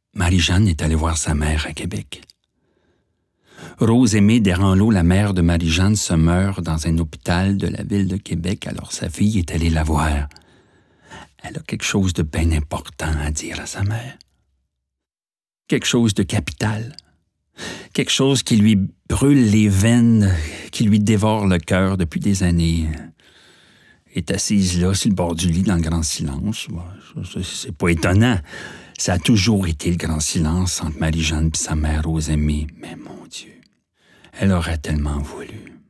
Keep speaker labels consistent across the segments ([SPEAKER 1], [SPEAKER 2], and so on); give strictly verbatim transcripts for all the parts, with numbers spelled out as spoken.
[SPEAKER 1] Marie-Jeanne est allée voir sa mère à Québec. Rose-Aimée Desranleau, la mère de Marie-Jeanne, se meurt dans un hôpital de la ville de Québec, alors sa fille est allée la voir. Elle a quelque chose de bien important à dire à sa mère. Quelque chose de capital. Quelque chose qui lui brûle les veines, qui lui dévore le cœur depuis des années. Elle est assise là, sur le bord du lit, dans le grand silence. C'est pas étonnant. Ça a toujours été le grand silence entre Marie-Jeanne et sa mère Rose-Aimée. Mais mon Dieu, elle aurait tellement voulu.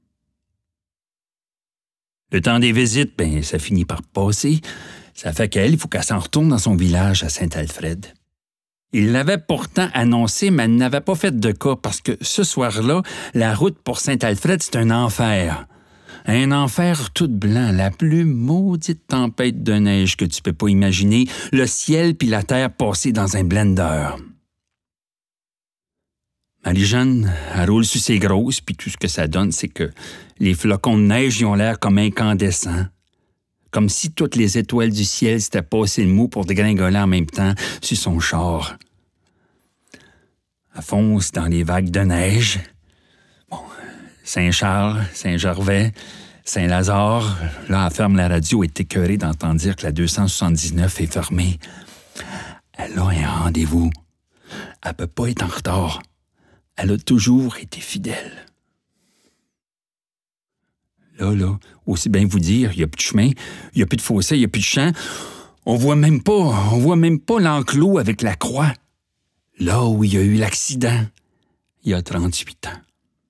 [SPEAKER 1] Le temps des visites, ben, ça finit par passer. Ça fait qu'elle, il faut qu'elle s'en retourne dans son village à Saint-Alfred. Il l'avait pourtant annoncé, mais elle n'avait pas fait de cas parce que ce soir-là, la route pour Saint-Alfred, c'est un enfer. Un enfer tout blanc, la plus maudite tempête de neige que tu peux pas imaginer, le ciel puis la terre passés dans un blender. Marie-Jeanne, elle roule sur ses grosses, puis tout ce que ça donne, c'est que les flocons de neige y ont l'air comme incandescents. Comme si toutes les étoiles du ciel s'étaient passées le mou pour dégringoler en même temps sur son char. Elle fonce dans les vagues de neige. Bon, Saint-Charles, Saint-Gervais, Saint-Lazare, là, elle ferme la radio et est écœurée d'entendre dire que la deux cent soixante-dix-neuf est fermée. Elle a un rendez-vous. Elle peut pas être en retard. Elle a toujours été fidèle. Là, là, aussi bien vous dire, il n'y a plus de chemin, il n'y a plus de fossé, il n'y a plus de champ. On voit même pas, on voit même pas l'enclos avec la croix. Là où il y a eu l'accident, il y a trente-huit ans.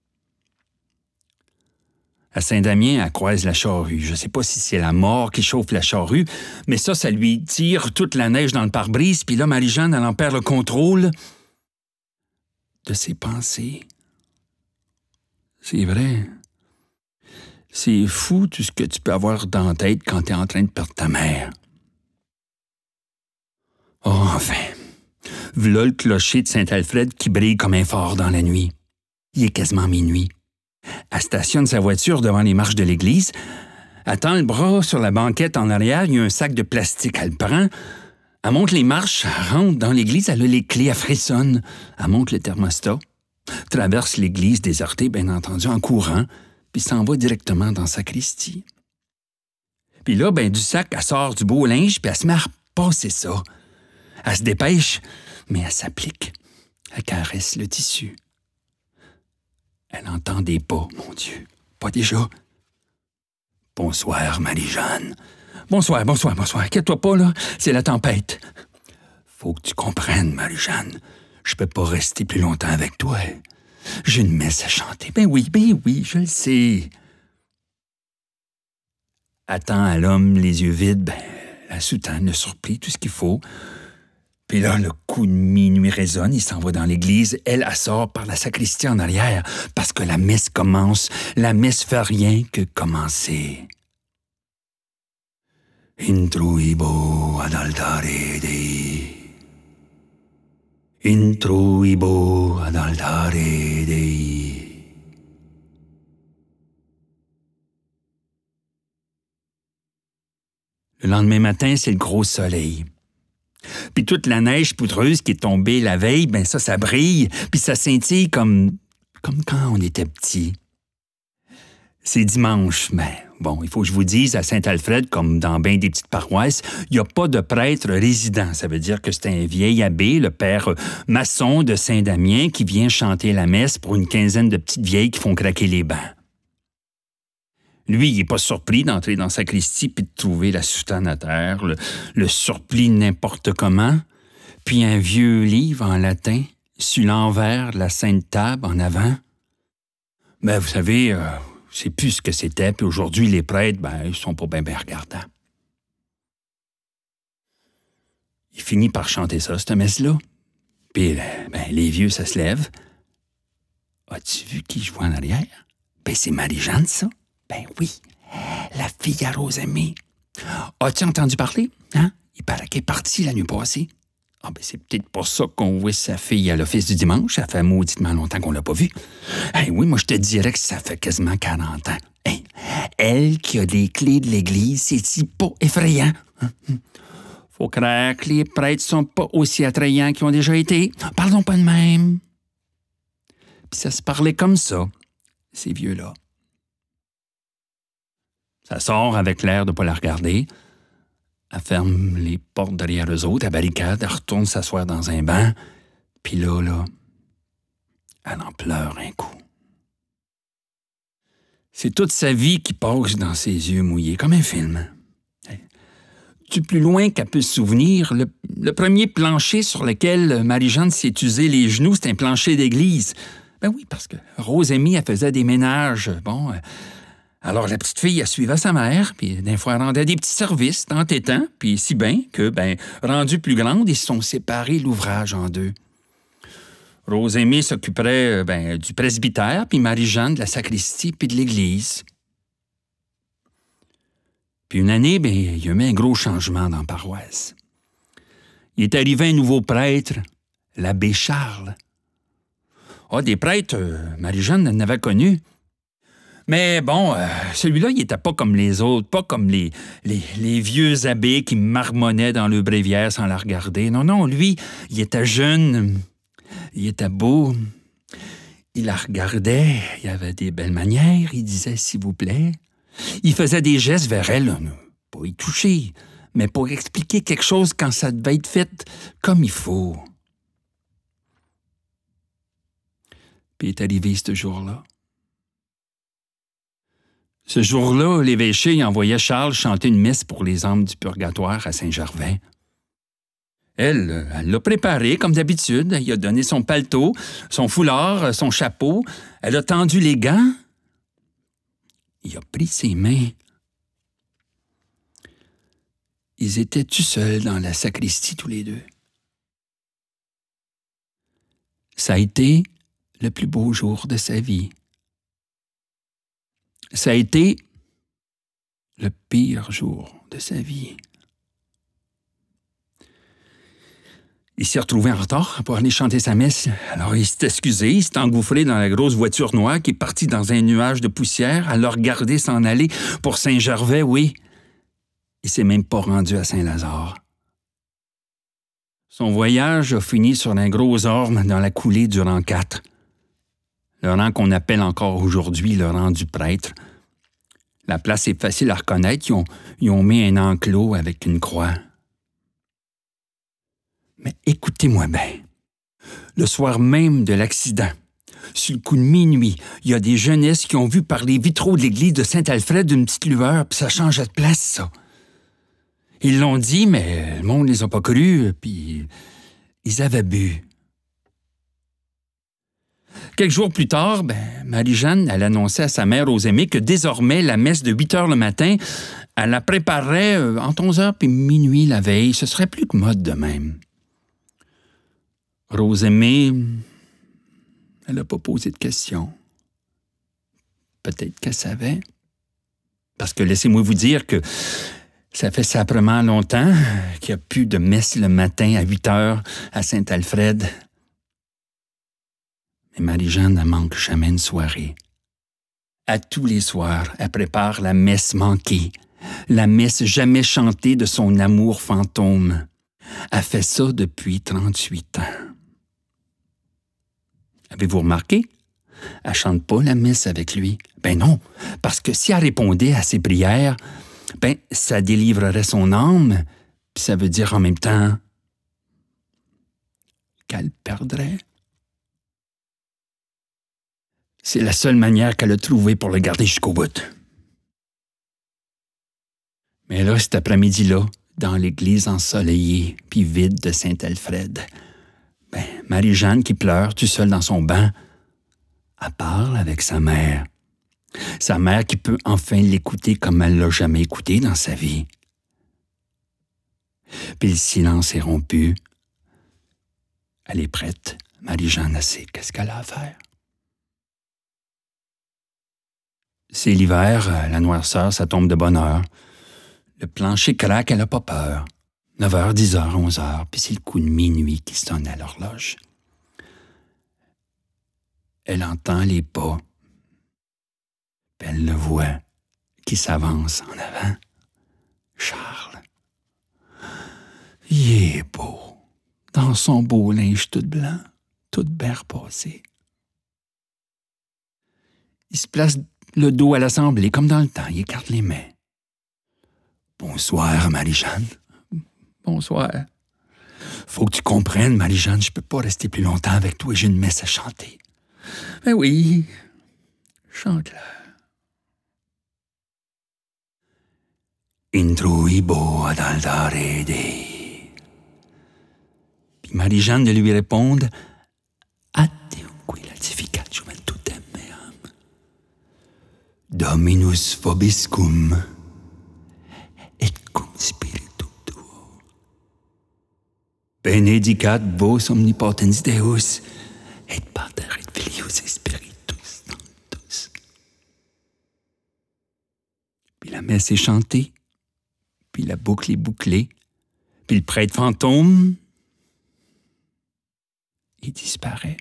[SPEAKER 1] À Saint-Damien, elle croise la charrue. Je ne sais pas si c'est la mort qui chauffe la charrue, mais ça, ça lui tire toute la neige dans le pare-brise, puis là, Marie-Jeanne, elle en perd le contrôle de ses pensées. C'est vrai. C'est fou tout ce que tu peux avoir dans la tête quand tu es en train de perdre ta mère. Oh, enfin. V'là le clocher de Saint-Alfred qui brille comme un phare dans la nuit. Il est quasiment minuit. Elle stationne sa voiture devant les marches de l'église. Elle tend le bras sur la banquette en arrière. Il y a un sac de plastique. Elle le prend. Elle monte les marches. Elle rentre dans l'église. Elle a les clés. Elle frissonne. Elle monte le thermostat. Traverse l'église désertée, bien entendu, en courant. Puis s'en va directement dans sa sacristie. Puis là, ben du sac, elle sort du beau linge, puis elle se met à repasser ça. Elle se dépêche, mais elle s'applique. Elle caresse le tissu. Elle entend des pas, mon Dieu. Pas déjà. Bonsoir, Marie-Jeanne. Bonsoir, bonsoir, bonsoir. Inquiète-toi pas, là. C'est la tempête. Faut que tu comprennes, Marie-Jeanne. Je peux pas rester plus longtemps avec toi. J'ai une messe à chanter. Ben oui, ben oui, je le sais. Attends à l'homme, les yeux vides, ben, la soutane, le surplis, tout ce qu'il faut. Puis là, le coup de minuit résonne, il s'en va dans l'église. Elle, elle sort par la sacristie en arrière, parce que la messe commence. La messe fait rien que commencer. Intruibo ad altare Dei. Intruibo ad altare Dei. Le lendemain matin, c'est le gros soleil. Puis toute la neige poudreuse qui est tombée la veille, ben ça, ça brille, puis ça scintille comme, comme quand on était petit. C'est dimanche, mais bon, il faut que je vous dise, à Saint-Alfred, comme dans bien des petites paroisses, il n'y a pas de prêtre résident. Ça veut dire que c'est un vieil abbé, le père maçon de Saint-Damien, qui vient chanter la messe pour une quinzaine de petites vieilles qui font craquer les bancs. Lui, il n'est pas surpris d'entrer dans sa sacristie puis de trouver la soutane à terre, le, le surplis n'importe comment, puis un vieux livre en latin, sur l'envers de la Sainte Table en avant. Ben, vous savez, euh, c'est plus ce que c'était, puis aujourd'hui, les prêtres, ben, ils sont pas bien bien regardants. Il finit par chanter ça, cette messe-là. Puis, ben, les vieux, ça se lève. As-tu vu qui je vois en arrière? Ben, c'est Marie-Jeanne, ça. Ben oui, la fille à Rose-Aimée. As-tu entendu parler? Hein? Il paraît qu'elle est partie la nuit passée. Ah ben c'est peut-être pour ça qu'on voit sa fille à l'office du dimanche. Ça fait mauditement longtemps qu'on l'a pas vue. Hey, oui, moi je te dirais que ça fait quasiment quarante ans. Hey, elle qui a les clés de l'église, c'est-tu pas effrayant? Hein? Faut croire que les prêtres sont pas aussi attrayants qu'ils ont déjà été. Parlons pas de même. Puis ça se parlait comme ça, ces vieux-là. Ça sort avec l'air de pas la regarder. Elle ferme les portes derrière eux autres, elle barricade, elle retourne s'asseoir dans un banc. Puis là, là, elle en pleure un coup. C'est toute sa vie qui passe dans ses yeux mouillés, comme un film. Du plus loin qu'elle peut se souvenir, le, le premier plancher sur lequel Marie-Jeanne s'est usé les genoux, c'est un plancher d'église. Ben oui, parce que Rosémie, elle faisait des ménages. Bon, euh, alors la petite fille, elle suivait sa mère, puis des fois, elle rendait des petits services, tant et tant, puis si bien que, ben, rendue plus grande, ils se sont séparés l'ouvrage en deux. Rosémie s'occuperait ben, du presbytère, puis Marie-Jeanne de la sacristie, puis de l'église. Puis une année, ben, il y a eu un gros changement dans la paroisse. Il est arrivé un nouveau prêtre, l'abbé Charles. Ah, des prêtres, euh, Marie-Jeanne en avait connu. Mais bon, euh, celui-là, il était pas comme les autres, pas comme les, les, les vieux abbés qui marmonnaient dans le bréviaire sans la regarder. Non, non, lui, il était jeune, il était beau, il la regardait, il avait des belles manières, il disait « s'il vous plaît ». Il faisait des gestes vers elle, pas y toucher, mais pour expliquer quelque chose quand ça devait être fait comme il faut. Puis est arrivé ce jour-là. Ce jour-là, l'évêché envoyait Charles chanter une messe pour les âmes du purgatoire à Saint-Gervais. Elle, elle l'a préparé comme d'habitude. Elle a donné son paletot, son foulard, son chapeau. Elle a tendu les gants. Il a pris ses mains. Ils étaient tout seuls dans la sacristie, tous les deux. Ça a été le plus beau jour de sa vie. Ça a été le pire jour de sa vie. Il s'est retrouvé en retard pour aller chanter sa messe. Alors il s'est excusé, il s'est engouffré dans la grosse voiture noire qui est partie dans un nuage de poussière. Elle l'a regardé s'en aller pour Saint-Gervais, oui. Il s'est même pas rendu à Saint-Lazare. Son voyage a fini sur un gros orme dans la coulée du rang quatre. Le rang qu'on appelle encore aujourd'hui le rang du prêtre. La place est facile à reconnaître. Ils ont, ils ont mis un enclos avec une croix. Mais écoutez-moi bien. Le soir même de l'accident, sur le coup de minuit, il y a des jeunesses qui ont vu par les vitraux de l'église de Saint-Alfred une petite lueur, puis ça changeait de place, ça. Ils l'ont dit, mais le monde ne les a pas crus, puis ils avaient bu. Quelques jours plus tard, ben, Marie-Jeanne, elle annonçait à sa mère Rosémie que désormais, la messe de huit heures le matin, elle la préparerait euh, entre onze heures puis minuit la veille. Ce serait plus que mode de même. Rosémie, elle n'a pas posé de questions. Peut-être qu'elle savait. Parce que laissez-moi vous dire que ça fait simplement longtemps qu'il n'y a plus de messe le matin à huit heures à Saint-Alfred. Mais Marie-Jeanne ne manque jamais une soirée. À tous les soirs, elle prépare la messe manquée, la messe jamais chantée de son amour fantôme. Elle fait ça depuis trente-huit ans. Avez-vous remarqué? Elle ne chante pas la messe avec lui. Ben non, parce que si elle répondait à ses prières, ben ça délivrerait son âme, puis ça veut dire en même temps qu'elle perdrait. C'est la seule manière qu'elle a trouvée pour le garder jusqu'au bout. Mais là, cet après-midi-là, dans l'église ensoleillée puis vide de Saint-Alfred, ben, Marie-Jeanne qui pleure tout seule dans son banc, elle parle avec sa mère. Sa mère qui peut enfin l'écouter comme elle l'a jamais écouté dans sa vie. Puis le silence est rompu. Elle est prête. Marie-Jeanne, elle sait qu'est-ce qu'elle a à faire. C'est l'hiver, la noirceur, ça tombe de bonne heure. Le plancher craque, elle n'a pas peur. neuf heures, dix heures, onze heures, puis c'est le coup de minuit qui sonne à l'horloge. Elle entend les pas. Puis elle le voit qui s'avance en avant. Charles. Il est beau, dans son beau linge tout blanc, tout bien repassé. Il se place le dos à l'assemblée, comme dans le temps, il écarte les mains. Bonsoir, Marie-Jeanne. Bonsoir. Faut que tu comprennes, Marie-Jeanne, je peux pas rester plus longtemps avec toi, j'ai une messe à chanter. Ben oui, chante-la. Intruibo ad altare Dei. Puis Marie-Jeanne de lui répondre A Deumque latificat juventutem meam. Dominus vobiscum et cum spiritu tuo. Benedicat vos omnipotens Deus et Pater et Filius et Spiritus Sanctus. Puis la messe est chantée, puis la boucle est bouclée, puis le prêtre fantôme, il disparaît.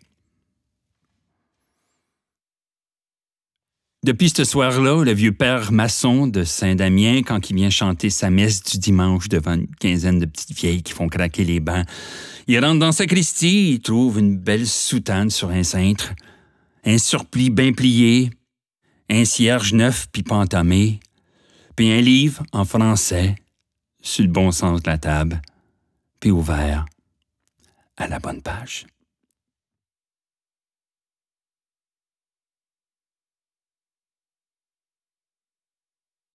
[SPEAKER 1] Depuis ce soir-là, le vieux père maçon de Saint-Damien, quand il vient chanter sa messe du dimanche devant une quinzaine de petites vieilles qui font craquer les bancs, il rentre dans sa sacristie, il trouve une belle soutane sur un cintre, un surplis bien plié, un cierge neuf puis pas entamé, puis un livre en français sur le bon sens de la table, puis ouvert à la bonne page.